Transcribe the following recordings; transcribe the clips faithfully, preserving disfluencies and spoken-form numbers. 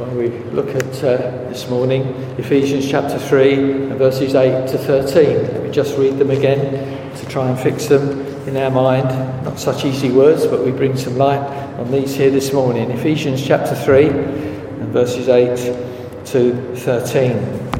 Well, we look at uh, this morning Ephesians chapter three and verses eight to thirteen. Let me just read them again to try and fix them in our mind. Not such easy words, but we bring some light on these here this morning. Ephesians chapter three and verses eight to thirteen.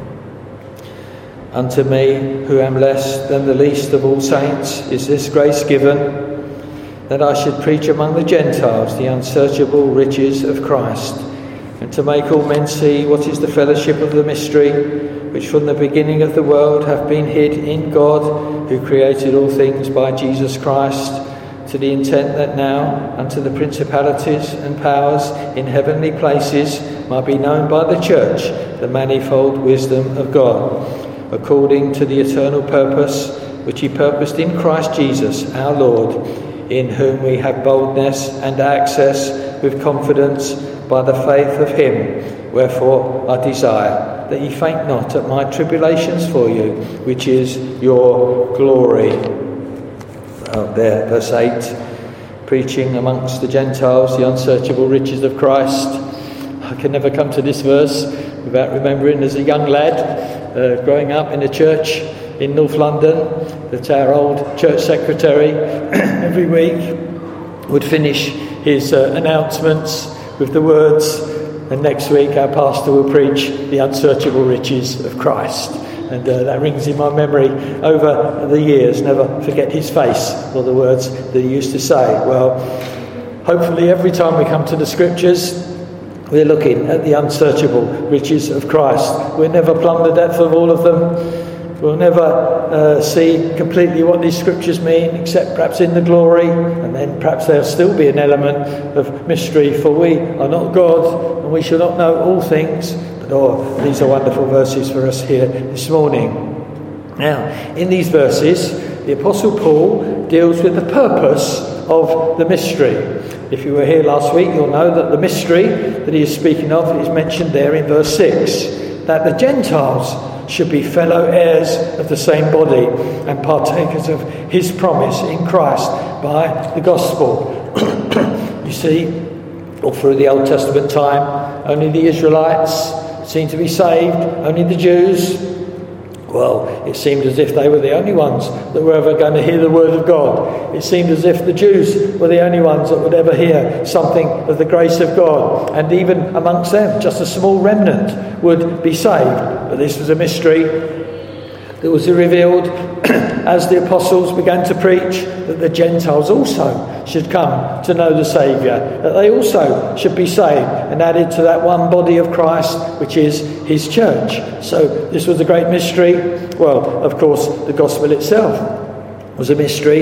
Unto me, who am less than the least of all saints, is this grace given, that I should preach among the Gentiles the unsearchable riches of Christ, and to make all men see what is the fellowship of the mystery, which from the beginning of the world hath been hid in God, who created all things by Jesus Christ, to the intent that now unto the principalities and powers in heavenly places might be known by the church the manifold wisdom of God, according to the eternal purpose which he purposed in Christ Jesus our Lord, in whom we have boldness and access with confidence by the faith of him. Wherefore I desire that ye faint not at my tribulations for you, which is your glory. Out there, verse eight, preaching amongst the Gentiles the unsearchable riches of Christ. I can never come to this verse without remembering as a young lad uh, growing up in a church in North London that our old church secretary every week would finish his uh, announcements with the words, and next week our pastor will preach the unsearchable riches of Christ. And uh, that rings in my memory over the years. Never forget his face or the words that he used to say. Well, hopefully every time we come to the scriptures, we're looking at the unsearchable riches of Christ. We'll never plumb the depth of all of them. We'll never uh, see completely what these scriptures mean, except perhaps in the glory, and then perhaps there'll still be an element of mystery, for we are not God, and we shall not know all things. But oh, these are wonderful verses for us here this morning. Now, in these verses, the Apostle Paul deals with the purpose of the mystery. If you were here last week, you'll know that the mystery that he is speaking of is mentioned there in verse six, that the Gentiles should be fellow heirs of the same body and partakers of his promise in Christ by the gospel. You see, all through the Old Testament time, only the Israelites seemed to be saved, only the Jews. Well, it seemed as if they were the only ones that were ever going to hear the word of God. It seemed as if the Jews were the only ones that would ever hear something of the grace of God. And even amongst them, just a small remnant would be saved. But this was a mystery that was revealed as the apostles began to preach, that the Gentiles also should come to know the Saviour, that they also should be saved and added to that one body of Christ, which is his church. So this was a great mystery. Well, of course, the gospel itself was a mystery.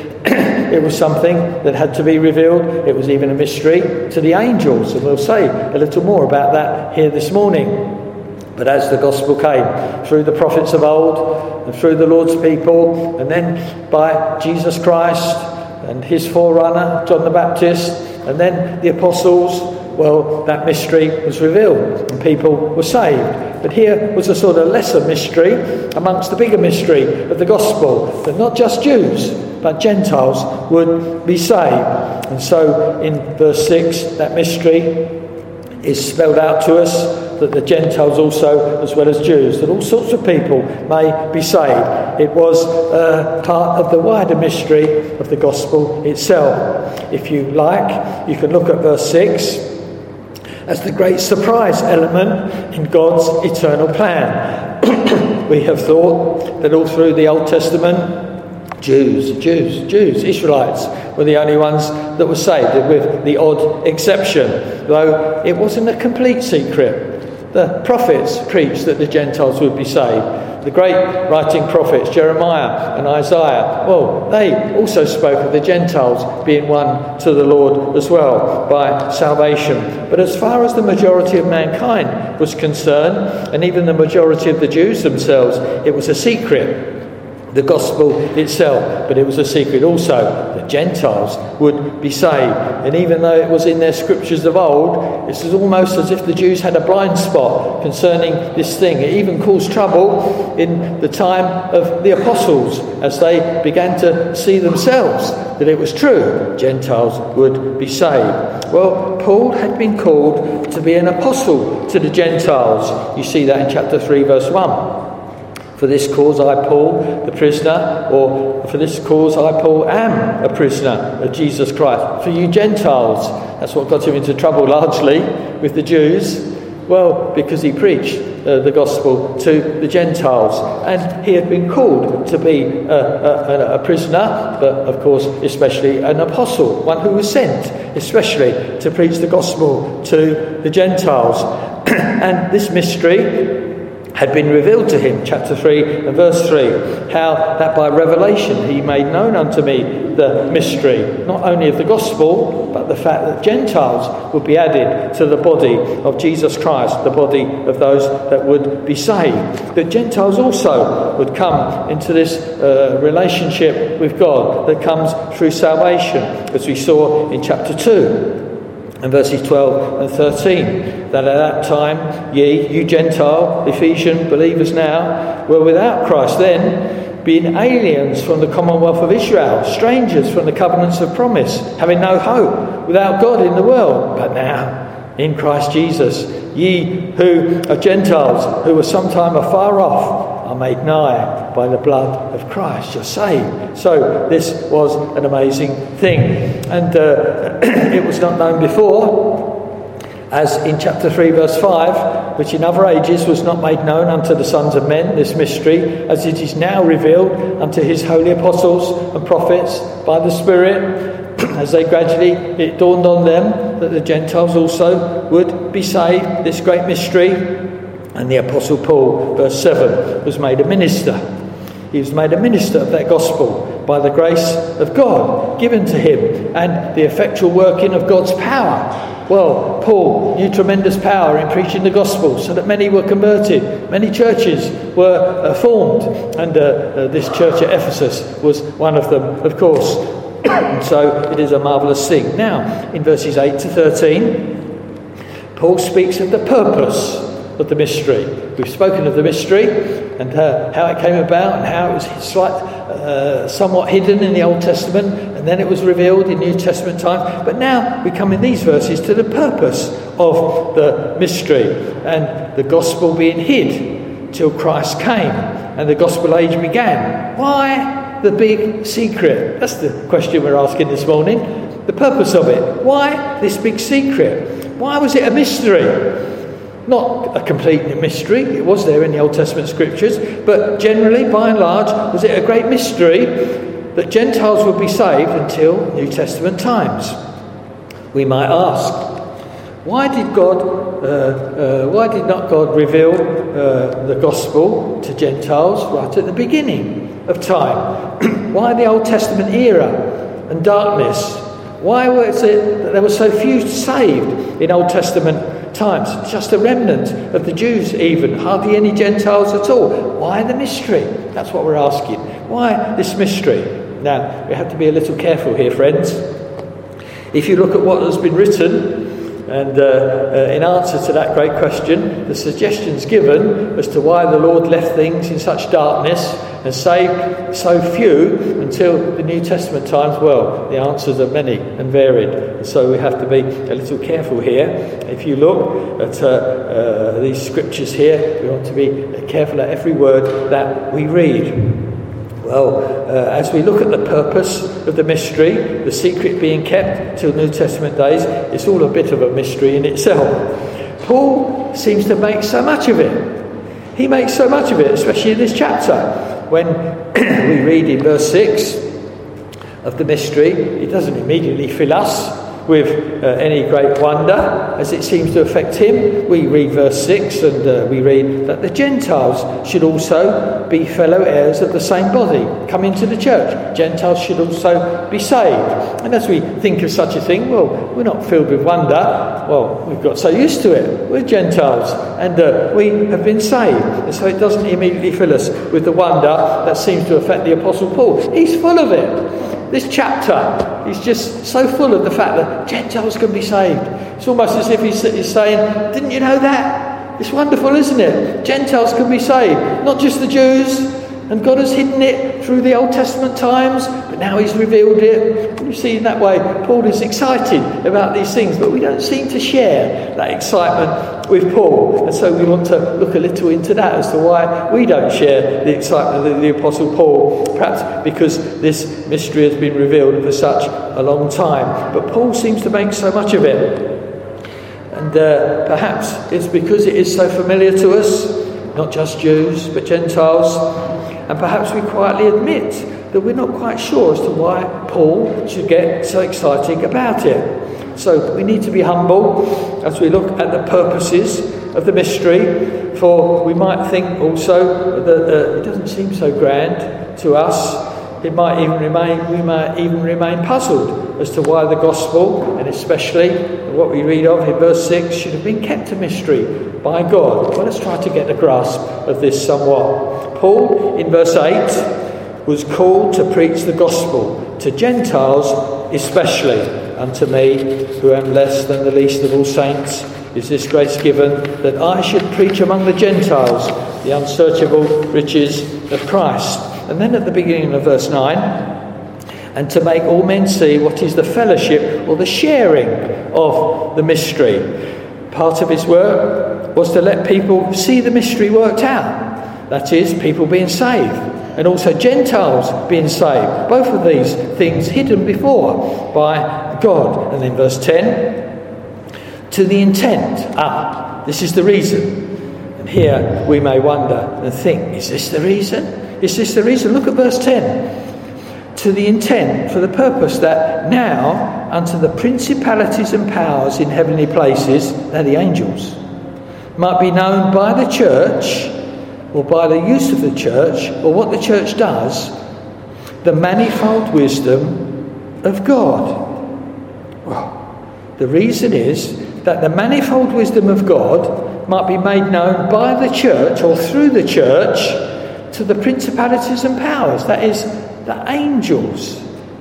It was something that had to be revealed. It was even a mystery to the angels, and we'll say a little more about that here this morning. But as the gospel came through the prophets of old and through the Lord's people, and then by Jesus Christ and his forerunner, John the Baptist, and then the apostles, well, that mystery was revealed and people were saved. But here was a sort of lesser mystery amongst the bigger mystery of the gospel, that not just Jews, but Gentiles would be saved. And so in verse six, that mystery is spelled out to us, that the Gentiles also, as well as Jews, that all sorts of people may be saved. It was uh, part of the wider mystery of the gospel itself. If you like, you can look at verse six as the great surprise element in God's eternal plan. We have thought that all through the Old Testament, Jews, Jews, Jews, Israelites were the only ones that were saved, with the odd exception, though it wasn't a complete secret. The prophets preached that the Gentiles would be saved. The great writing prophets, Jeremiah and Isaiah, well, they also spoke of the Gentiles being won to the Lord as well by salvation. But as far as the majority of mankind was concerned, and even the majority of the Jews themselves, it was a secret. The gospel itself, but it was a secret also that Gentiles would would be saved. And even though it was in their scriptures of old, it's almost as if the Jews had a blind spot concerning this thing. It even caused trouble in the time of the apostles as they began to see themselves that it was true, Gentiles would be saved. Well, Paul had been called to be an apostle to the Gentiles. You see that in chapter three, verse one. For this cause I, Paul, the prisoner, or for this cause I, Paul, am a prisoner of Jesus Christ. For you Gentiles, that's what got him into trouble largely with the Jews. Well, because he preached uh, the gospel to the Gentiles. And he had been called to be a, a, a prisoner, but of course especially an apostle, one who was sent especially to preach the gospel to the Gentiles. And this mystery had been revealed to him, chapter three and verse three, how that by revelation he made known unto me the mystery, not only of the gospel, but the fact that Gentiles would be added to the body of Jesus Christ, the body of those that would be saved. That Gentiles also would come into this uh, relationship with God that comes through salvation, as we saw in chapter two. And verses twelve and thirteen, that at that time ye, you Gentile, Ephesian believers now, were without Christ then, being aliens from the commonwealth of Israel, strangers from the covenants of promise, having no hope, without God in the world. But now, in Christ Jesus, ye who are Gentiles, who were sometime afar off, are made nigh by the blood of Christ. You're saved. So this was an amazing thing. And uh, it was not known before, as in chapter three verse five, which in other ages was not made known unto the sons of men, this mystery, as it is now revealed unto his holy apostles and prophets by the Spirit, as they gradually, it dawned on them that the Gentiles also would be saved, this great mystery. And the Apostle Paul, verse seven, was made a minister. He was made a minister of that gospel by the grace of God given to him and the effectual working of God's power. Well, Paul knew tremendous power in preaching the gospel so that many were converted. Many churches were uh, formed, and uh, uh, this church at Ephesus was one of them, of course. And so it is a marvellous thing. Now, in verses eight to thirteen, Paul speaks of the purpose of the mystery. We've spoken of the mystery and uh, how it came about and how it was slight, uh, somewhat hidden in the Old Testament, and then it was revealed in New Testament time. But now we come in these verses to the purpose of the mystery and the gospel being hid till Christ came and the gospel age began. Why the big secret? That's the question we're asking this morning. The purpose of it. Why this big secret? Why was it a mystery? Not a complete mystery, it was there in the Old Testament scriptures, but generally, by and large, was it a great mystery that Gentiles would be saved until New Testament times? We might ask, why did God, uh, uh, why did not God reveal uh, the gospel to Gentiles right at the beginning of time? Why the Old Testament era and darkness? Why was it that there were so few saved in Old Testament times? Just a remnant of the Jews even, hardly any Gentiles at all. Why the mystery? That's what we're asking. Why this mystery? Now, we have to be a little careful here, friends. If you look at what has been written, and uh, uh, in answer to that great question, the suggestions given as to why the Lord left things in such darkness and saved so few until the New Testament times, well, the answers are many and varied. And so we have to be a little careful here. If you look at uh, uh, these scriptures here, we want to be careful at every word that we read. Well, uh, as we look at the purpose of the mystery, the secret being kept till New Testament days, it's all a bit of a mystery in itself. Paul seems to make so much of it. He makes so much of it, especially in this chapter. When we read in verse six of the mystery, it doesn't immediately fill us with uh, any great wonder, as it seems to affect him. We read verse six, and uh, we read that the Gentiles should also be fellow heirs of the same body, come into the church. Gentiles should also be saved. And as we think of such a thing, well, we're not filled with wonder. Well, we've got so used to it. We're Gentiles, and uh, we have been saved. And so it doesn't immediately fill us with the wonder that seems to affect the Apostle Paul. He's full of it. This chapter is just so full of the fact that Gentiles can be saved. It's almost as if he's, he's saying, didn't you know that? It's wonderful, isn't it? Gentiles can be saved, not just the Jews. And God has hidden it through the Old Testament times, but now he's revealed it. And you see, in that way, Paul is excited about these things, but we don't seem to share that excitement with Paul. And so we want to look a little into that as to why we don't share the excitement of the Apostle Paul, perhaps because this mystery has been revealed for such a long time. But Paul seems to make so much of it. And uh, perhaps it's because it is so familiar to us, not just Jews, but Gentiles. And perhaps we quietly admit that we're not quite sure as to why Paul should get so excited about it. So we need to be humble as we look at the purposes of the mystery, for we might think also that uh, it doesn't seem so grand to us. It might even remain, we might even remain puzzled as to why the gospel, and especially what we read of in verse six, should have been kept a mystery by God. Well, let's try to get a grasp of this somewhat. Paul, in verse eight, was called to preach the gospel to Gentiles especially. Unto me, who am less than the least of all saints, is this grace given, that I should preach among the Gentiles the unsearchable riches of Christ. And then at the beginning of verse nine, and to make all men see what is the fellowship or the sharing of the mystery. Part of his work was to let people see the mystery worked out. That is, people being saved, and also Gentiles being saved. Both of these things hidden before by God. And then verse ten, to the intent. Ah, this is the reason. And here we may wonder and think, is this the reason? Is this the reason? Look at verse ten. To the intent, for the purpose that now unto the principalities and powers in heavenly places, they're the angels, might be known by the church, or by the use of the church, or what the church does, the manifold wisdom of God. Well, the reason is that the manifold wisdom of God might be made known by the church, or through the church, to the principalities and powers, that is, the angels.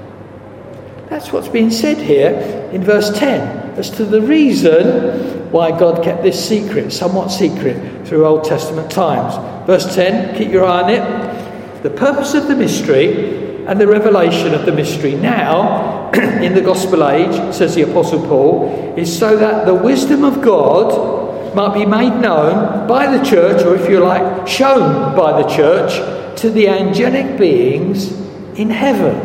That's what's being said here in verse ten, as to the reason why God kept this secret, somewhat secret, through Old Testament times. Verse ten, keep your eye on it. The purpose of the mystery and the revelation of the mystery now, in the gospel age, says the Apostle Paul, is so that the wisdom of God might be made known by the church, or if you like, shown by the church, to the angelic beings in heaven.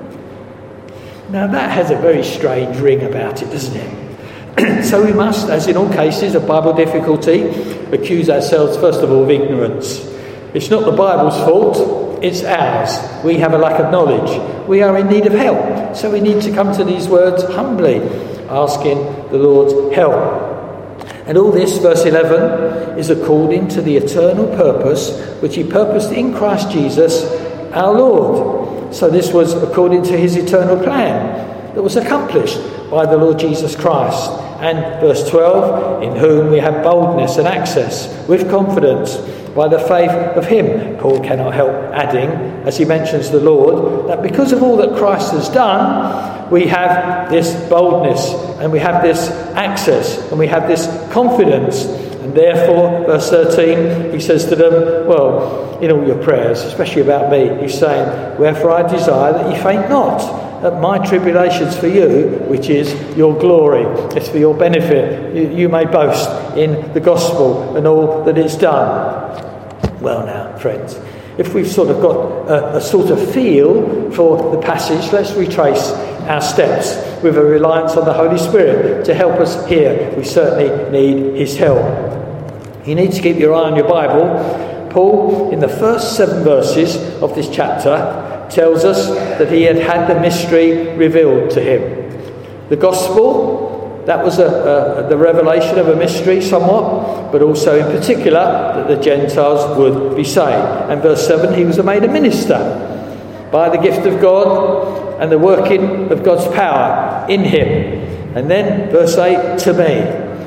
Now that has a very strange ring about it, doesn't it? So we must, as in all cases of Bible difficulty, accuse ourselves first of all of ignorance. It's not the Bible's fault, it's ours. We have a lack of knowledge. We are in need of help. So we need to come to these words humbly, asking the Lord's help. And all this, verse eleven, is according to the eternal purpose which he purposed in Christ Jesus our Lord. So this was according to his eternal plan that was accomplished by the Lord Jesus Christ. And verse twelve, in whom we have boldness and access with confidence by the faith of him. Paul cannot help adding, as he mentions the Lord, that because of all that Christ has done, we have this boldness and we have this access and we have this confidence. And therefore, verse thirteen, he says to them, well, in all your prayers, especially about me, he's saying, wherefore I desire that ye faint not at my tribulations for you, which is your glory. It's for your benefit. You, you may boast in the gospel and all that it's done. Well now, friends, if we've sort of got a, a sort of feel for the passage, let's retrace our steps with a reliance on the Holy Spirit to help us here. We certainly need his help. You need to keep your eye on your Bible. Paul, in the first seven verses of this chapter, tells us that he had had the mystery revealed to him. The gospel, that was a, a, the revelation of a mystery somewhat, but also in particular that the Gentiles would be saved. And verse seven, he was made a minister by the gift of God and the working of God's power in him. And then verse eight, to me,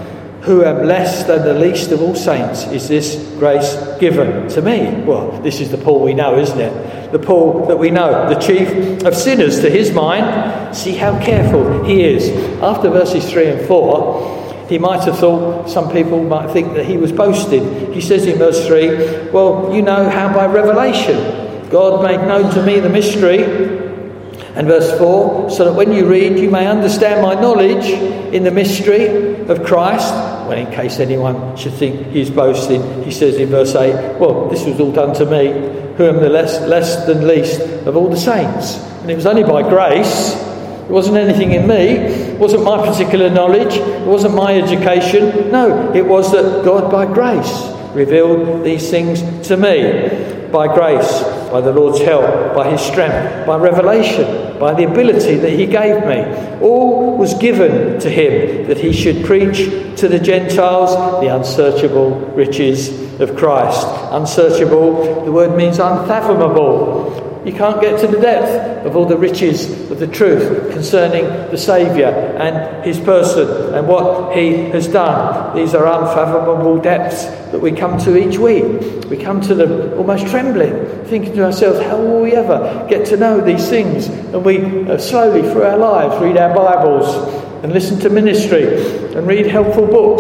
who am less than the least of all saints, is this grace given to me. Well, this is the Paul we know, isn't it? The Paul that we know, the chief of sinners. To his mind, see how careful he is. After verses three and four, he might have thought, some people might think that he was boasting. He says in verse three, well, you know how by revelation God made known to me the mystery. And verse four, so that when you read, you may understand my knowledge in the mystery of Christ. Well, in case anyone should think he's boasting, he says in verse eight, well, this was all done to me, who am the less, less than least of all the saints. And it was only by grace. It wasn't anything in me. It wasn't my particular knowledge. It wasn't my education. No, it was that God by grace revealed these things to me. By grace, by the Lord's help, by his strength, by revelation, by the ability that he gave me. All was given to him that he should preach to the Gentiles the unsearchable riches of Christ. Unsearchable, the word means unfathomable. You can't get to the depth of all the riches of the truth concerning the Saviour and his person and what he has done. These are unfathomable depths that we come to each week. We come to them almost trembling, thinking to ourselves, how will we ever get to know these things? And we uh, slowly through our lives read our Bibles and listen to ministry and read helpful books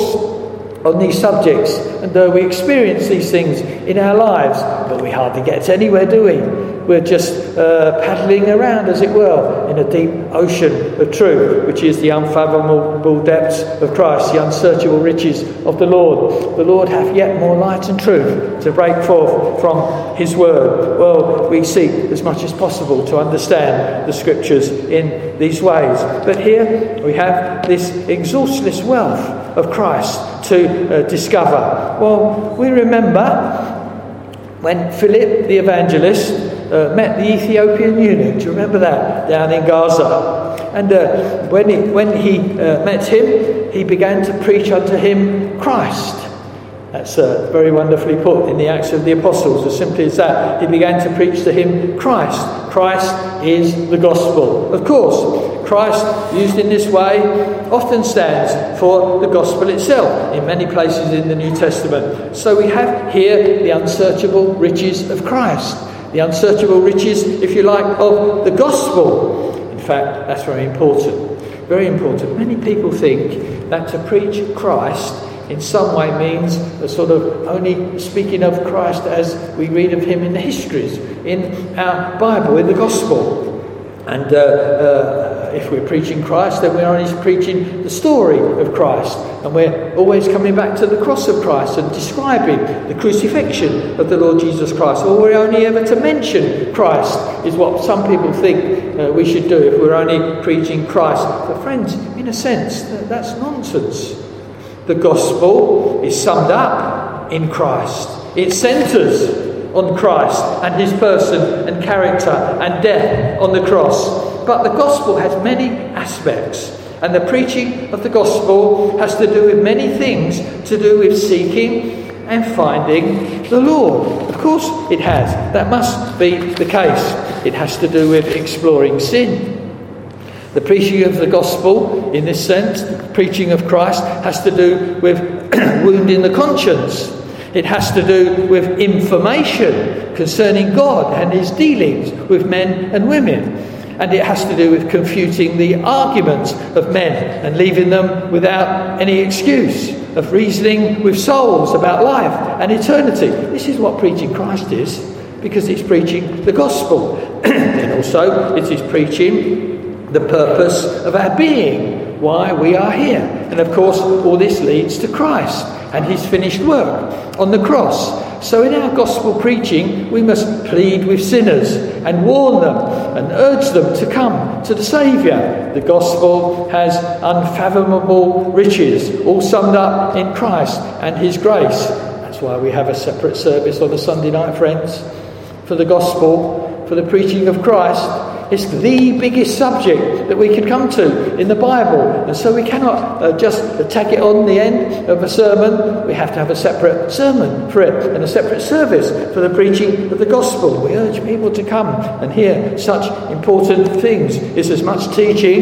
on these subjects, and uh, we experience these things in our lives, but we hardly get anywhere, do we? We're just uh, paddling around, as it were, in a deep ocean of truth, which is the unfathomable depths of Christ, the unsearchable riches of the Lord. The Lord hath yet more light and truth to break forth from his word. Well, we seek as much as possible to understand the scriptures in these ways. But here we have this exhaustless wealth of Christ to uh, discover. Well, we remember when Philip the evangelist uh, met the Ethiopian eunuch. Do you remember that? Down in Gaza. And uh, when he, when he uh, met him, he began to preach unto him Christ. That's uh, very wonderfully put in the Acts of the Apostles, as simply as that. He began to preach to him Christ. Christ is the gospel. Of course, Christ, used in this way, often stands for the gospel itself in many places in the New Testament. So we have here the unsearchable riches of Christ. The unsearchable riches, if you like, of the gospel. In fact, that's very important. Very important. Many people think that to preach Christ in some way means a sort of only speaking of Christ as we read of him in the histories, in our Bible, in the gospel. And uh, uh, if we're preaching Christ, then we're only preaching the story of Christ. And we're always coming back to the cross of Christ and describing the crucifixion of the Lord Jesus Christ. Or we're only ever to mention Christ, is what some people think uh, we should do if we're only preaching Christ. But friends, in a sense, that's nonsense. The gospel is summed up in Christ. It centres on Christ and his person and character and death on the cross. But the gospel has many aspects, and the preaching of the gospel has to do with many things to do with seeking and finding the Lord. Of course it has. That must be the case. It has to do with exploring sin. The preaching of the gospel, in this sense, the preaching of Christ, has to do with wounding the conscience. It has to do with information concerning God and his dealings with men and women. And it has to do with confuting the arguments of men and leaving them without any excuse, of reasoning with souls about life and eternity. This is what preaching Christ is, because it's preaching the gospel. And also it is preaching the purpose of our being, why we are here. And of course, all this leads to Christ and his finished work on the cross. So in our gospel preaching, we must plead with sinners and warn them and urge them to come to the Saviour. The gospel has unfathomable riches, all summed up in Christ and his grace. That's why we have a separate service on a Sunday night, friends, for the gospel, for the preaching of Christ. It's the biggest subject that we can come to in the Bible. And so we cannot uh, just tack it on the end of a sermon. We have to have a separate sermon for it and a separate service for the preaching of the gospel. We urge people to come and hear such important things. It's as much teaching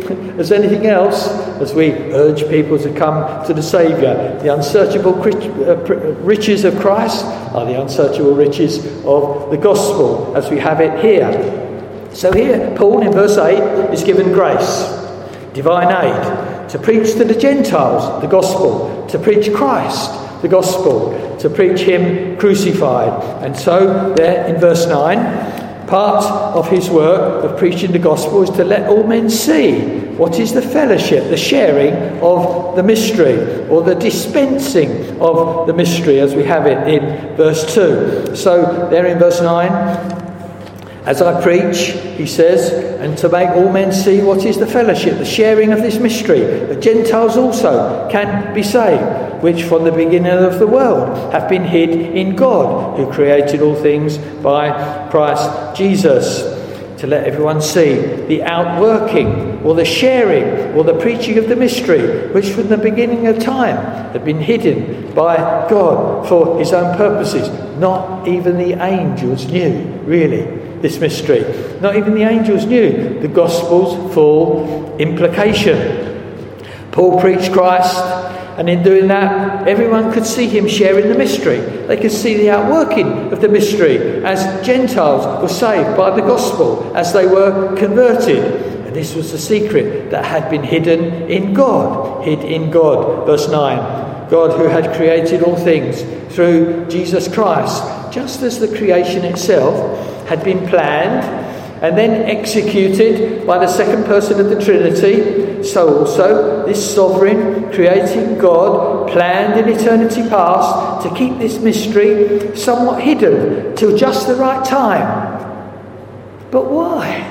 as anything else as we urge people to come to the Saviour. The unsearchable riches of Christ are the unsearchable riches of the gospel, as we have it here. So here, Paul in verse eight is given grace, divine aid, to preach to the Gentiles the gospel, to preach Christ the gospel, to preach him crucified. And so there in verse nine, part of his work of preaching the gospel is to let all men see what is the fellowship, the sharing of the mystery, or the dispensing of the mystery, as we have it in verse two. So there in verse nine, as I preach, he says, and to make all men see what is the fellowship, the sharing of this mystery, that Gentiles also can be saved, which from the beginning of the world have been hid in God, who created all things by Christ Jesus. To let everyone see the outworking, or the sharing, or the preaching of the mystery, which from the beginning of time had been hidden by God for his own purposes. Not even the angels knew, really, this mystery. Not even the angels knew the gospel's full implication. Paul preached Christ, and in doing that, everyone could see him sharing the mystery. They could see the outworking of the mystery as Gentiles were saved by the gospel, as they were converted. And this was the secret that had been hidden in God. Hid in God. Verse nine. God who had created all things through Jesus Christ, just as the creation itself had been planned and then executed by the second person of the Trinity, so also this sovereign, creating God planned in eternity past to keep this mystery somewhat hidden till just the right time. But why?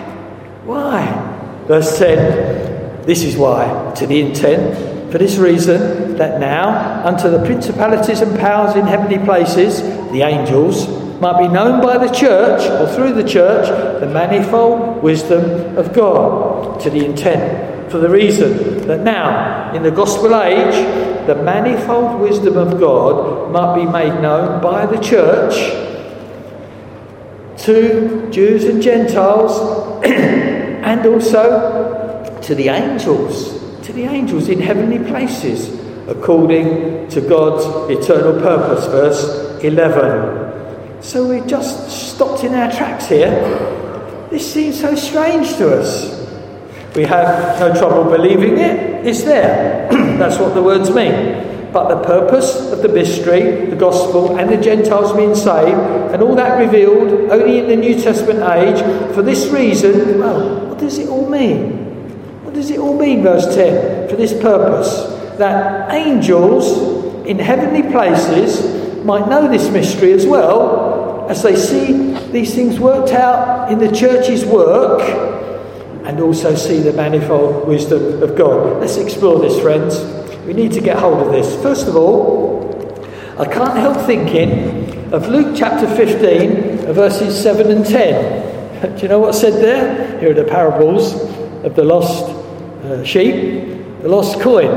Why? Verse ten, this is why, to the intent, for this reason, that now unto the principalities and powers in heavenly places, the angels, might be known by the church, or through the church, the manifold wisdom of God. To the intent, for the reason that now, in the gospel age, the manifold wisdom of God might be made known by the church to Jews and Gentiles, and also to the angels, to the angels in heavenly places, according to God's eternal purpose. Verse eleven. So we've just stopped in our tracks here. This seems so strange to us. We have no trouble believing it. It's there. That's what the words mean. But the purpose of the mystery, the gospel, and the Gentiles being saved, and all that revealed only in the New Testament age, for this reason, well, what does it all mean? What does it all mean, verse ten? For this purpose, that angels in heavenly places might know this mystery as well, as they see these things worked out in the church's work, and also see the manifold wisdom of God. Let's explore this, friends. We need to get hold of this. First of all, I can't help thinking of Luke chapter fifteen, verses seven and ten. Do you know what's said there? Here are the parables of the lost uh, sheep, the lost coin.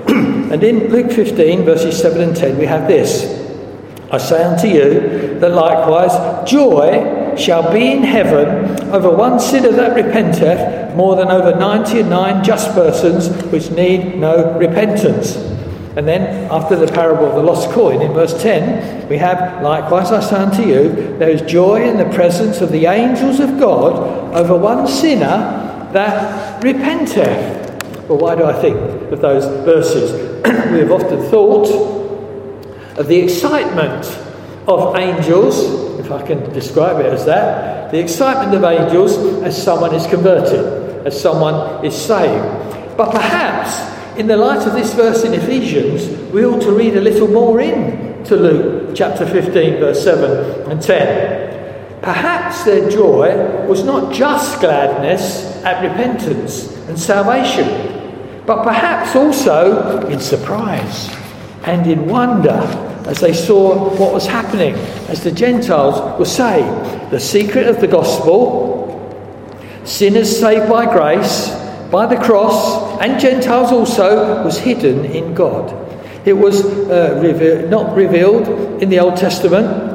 And in Luke fifteen, verses seven and ten, we have this. I say unto you that likewise joy shall be in heaven over one sinner that repenteth, more than over ninety and nine just persons which need no repentance. And then after the parable of the lost coin in verse ten, we have, likewise I say unto you, there is joy in the presence of the angels of God over one sinner that repenteth. Well, why do I think of those verses? We have often thought of the excitement of angels, if I can describe it as that, the excitement of angels as someone is converted, as someone is saved. But perhaps, in the light of this verse in Ephesians, we ought to read a little more in to Luke chapter fifteen, verse seven and ten. Perhaps their joy was not just gladness at repentance and salvation, but perhaps also in surprise and in wonder as they saw what was happening as the Gentiles were saved. The secret of the gospel, sinners saved by grace, by the cross, and Gentiles also, was hidden in God. It was uh, reve- not revealed in the Old Testament,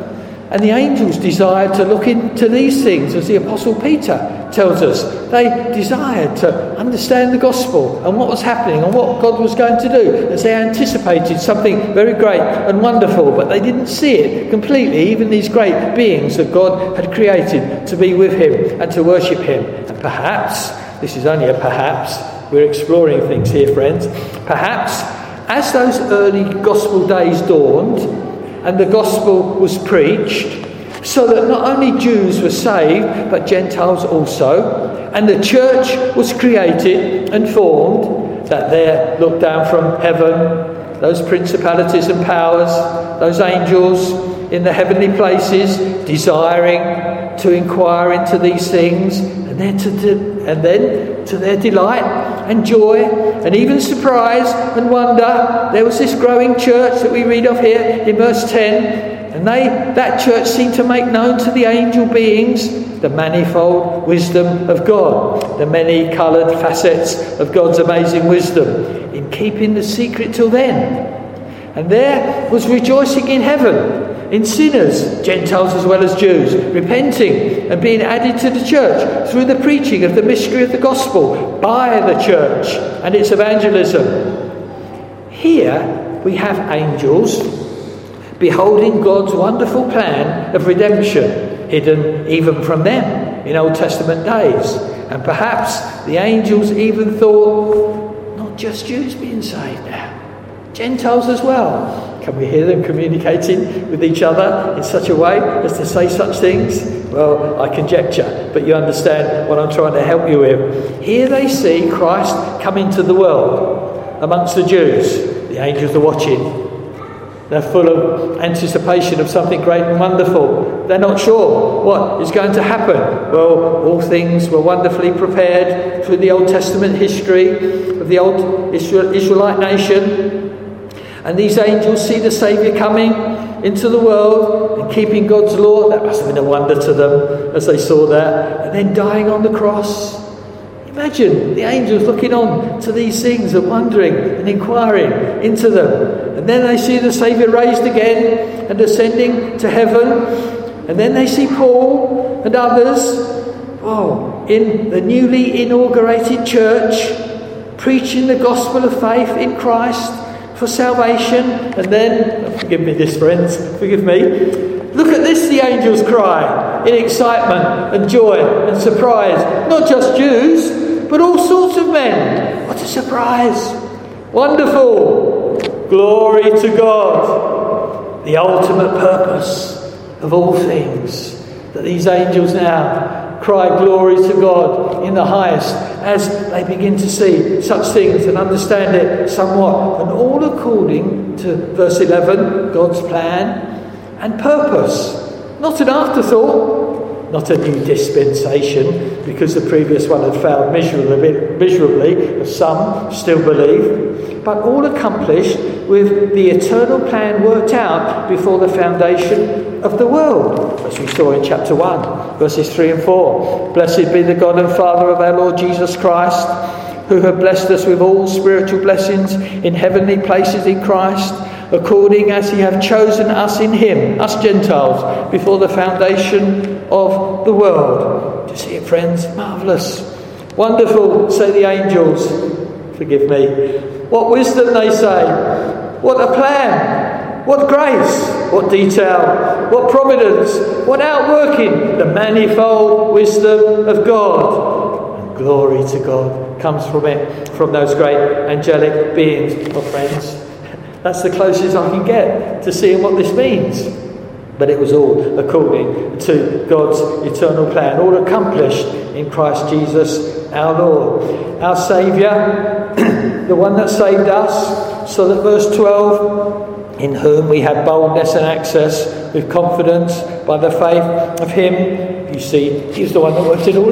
And the angels desired to look into these things, as the Apostle Peter tells us. They desired to understand the gospel and what was happening and what God was going to do, as they anticipated something very great and wonderful, but they didn't see it completely, even these great beings that God had created to be with him and to worship him. And perhaps, this is only a perhaps, we're exploring things here, friends, perhaps as those early gospel days dawned, and the gospel was preached, so that not only Jews were saved, but Gentiles also, and the church was created and formed, that there looked down from heaven those principalities and powers, those angels in the heavenly places, desiring to inquire into these things, and then to de- and then to their delight and joy and even surprise and wonder, there was this growing church that we read of here in verse ten, and they that church seemed to make known to the angel beings the manifold wisdom of God, the many coloured facets of God's amazing wisdom, in keeping the secret till then. And there was rejoicing in heaven, in sinners, Gentiles as well as Jews, repenting and being added to the church through the preaching of the mystery of the gospel by the church and its evangelism. Here we have angels beholding God's wonderful plan of redemption, hidden even from them in Old Testament days. And perhaps the angels even thought, not just Jews being saved now, Gentiles as well. Can we hear them communicating with each other in such a way as to say such things? Well, I conjecture, but you understand what I'm trying to help you with. Here they see Christ come into the world amongst the Jews. The angels are watching. They're full of anticipation of something great and wonderful. They're not sure what is going to happen. Well, all things were wonderfully prepared through the Old Testament history of the old Israel, Israelite nation. And these angels see the Saviour coming into the world and keeping God's law. That must have been a wonder to them as they saw that. And then dying on the cross. Imagine the angels looking on to these things and wondering and inquiring into them. And then they see the Saviour raised again and ascending to heaven. And then they see Paul and others, oh, in the newly inaugurated church, preaching the gospel of faith in Christ for salvation. And then, forgive me this, friends, forgive me. Look at this, the angels cry in excitement and joy and surprise. Not just Jews, but all sorts of men. What a surprise. Wonderful. Glory to God. The ultimate purpose of all things. That these angels now cry glory to God in the highest as they begin to see such things and understand it somewhat. And all according to verse eleven, God's plan and purpose. Not an afterthought, not a new dispensation, because the previous one had failed miserably, miserably, as some still believe, but all accomplished with the eternal plan worked out before the foundation of the world, as we saw in chapter one, verses three and four. Blessed be the God and Father of our Lord Jesus Christ, who have blessed us with all spiritual blessings in heavenly places in Christ, according as he hath chosen us in him, us Gentiles, before the foundation of the world. Do you see it, friends? Marvellous. Wonderful, say the angels. Forgive me. What wisdom, they say. What a plan. What grace. What detail. What providence. What outworking. The manifold wisdom of God. And glory to God comes from it, from those great angelic beings. Well, friends, that's the closest I can get to seeing what this means. But it was all according to God's eternal plan, all accomplished in Christ Jesus our Lord, our Saviour, the one that saved us. So that verse twelve, in whom we have boldness and access with confidence by the faith of him. You see, he's the one that worked it all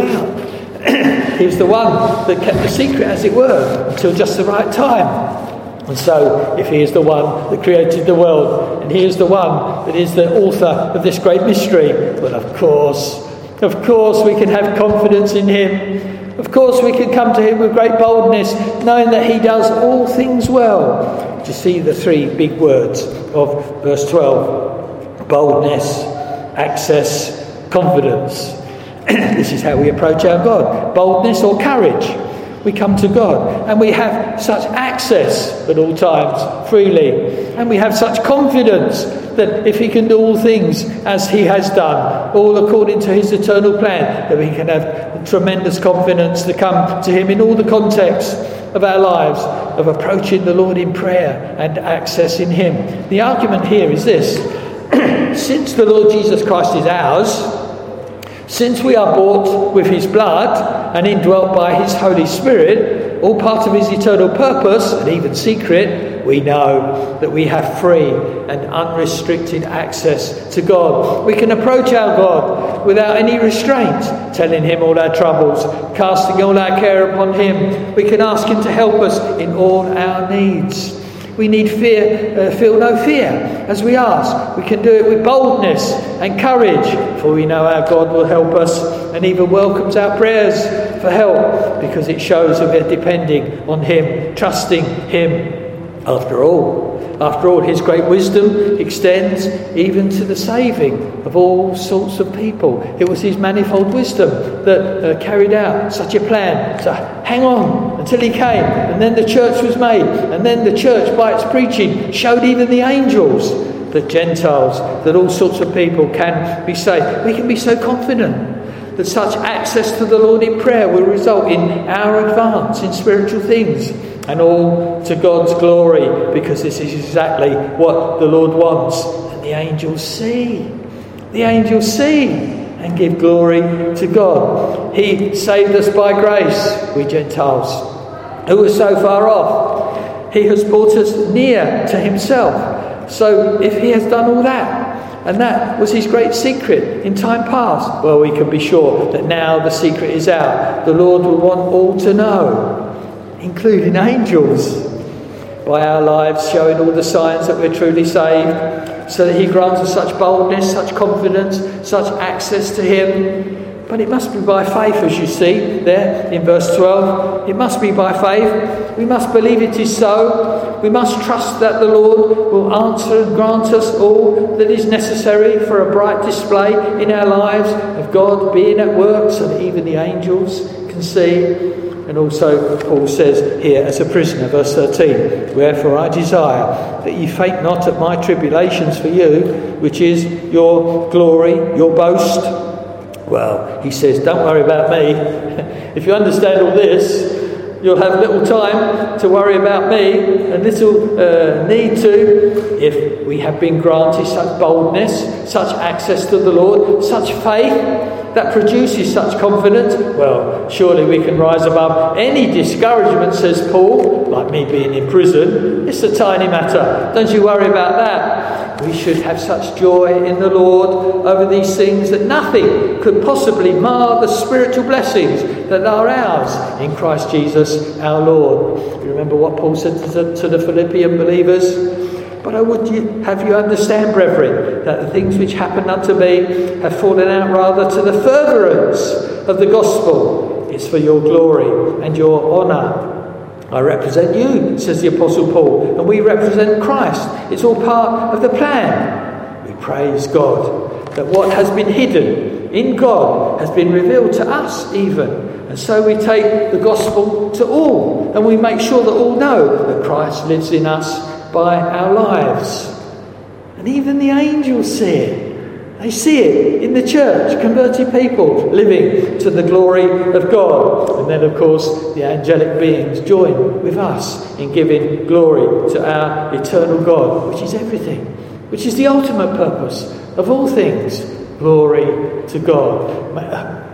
out. He's the one that kept the secret, as it were, until just the right time. And so, if he is the one that created the world, and he is the one that is the author of this great mystery, well, of course, of course we can have confidence in him. Of course we can come to him with great boldness, knowing that he does all things well. Do you see the three big words of verse twelve? Boldness, access, confidence. This is how we approach our God. Boldness or courage. We come to God and we have such access at all times, freely. And we have such confidence that if he can do all things as he has done, all according to his eternal plan, that we can have tremendous confidence to come to him in all the contexts of our lives, of approaching the Lord in prayer and accessing him. The argument here is this: since the Lord Jesus Christ is ours, since we are bought with his blood and indwelt by his Holy Spirit, all part of his eternal purpose and even secret, we know that we have free and unrestricted access to God. We can approach our God without any restraint, telling him all our troubles, casting all our care upon him. We can ask him to help us in all our needs. We need fear, uh, feel no fear as we ask. We can do it with boldness and courage, for we know our God will help us and even welcomes our prayers for help, because it shows that we're depending on him, trusting him. After all, after all, his great wisdom extends even to the saving of all sorts of people. It was his manifold wisdom that uh, carried out such a plan. So hang on until he came, and then the church was made, and then the church, by its preaching, showed even the angels, the Gentiles, that all sorts of people can be saved. We can be so confident that such access to the Lord in prayer will result in our advance in spiritual things, and all to God's glory, because this is exactly what the Lord wants. And the angels see. The angels see and give glory to God. He saved us by grace, we Gentiles, who were so far off. He has brought us near to himself. So if he has done all that, and that was his great secret in time past, well, we can be sure that now the secret is out. The Lord will want all to know, including angels, by our lives showing all the signs that we're truly saved, so that he grants us such boldness, such confidence, such access to him. But it must be by faith, as you see there in verse twelve. It must be by faith. We must believe it is so. We must trust that the Lord will answer and grant us all that is necessary for a bright display in our lives of God being at work, so that even the angels can see. And also, Paul says here, as a prisoner, verse thirteen, wherefore I desire that ye faint not at my tribulations for you, which is your glory, your boast. Well, he says, don't worry about me. If you understand all this, you'll have little time to worry about me, and little uh, need to, if we have been granted such boldness, such access to the Lord, such faith that produces such confidence. Well, surely we can rise above any discouragement, says Paul, like me being in prison. It's a tiny matter. Don't you worry about that. We should have such joy in the Lord over these things that nothing could possibly mar the spiritual blessings that are ours in Christ Jesus our Lord. You remember what Paul said to the, to the Philippian believers? But I would you, have you understand, brethren, that the things which happened unto me have fallen out rather to the furtherance of the gospel. It's for your glory and your honour. I represent you, says the Apostle Paul, and we represent Christ. It's all part of the plan. We praise God that what has been hidden in God has been revealed to us even. And so we take the gospel to all, and we make sure that all know that Christ lives in us by our lives. And even the angels see it. They see it in the church, converted people living to the glory of God. And then, of course, the angelic beings join with us in giving glory to our eternal God, which is everything, which is the ultimate purpose of all things. Glory to God. May,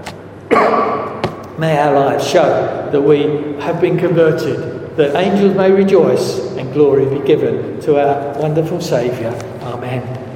uh, may our lives show that we have been converted, that angels may rejoice and glory be given to our wonderful Saviour. Amen.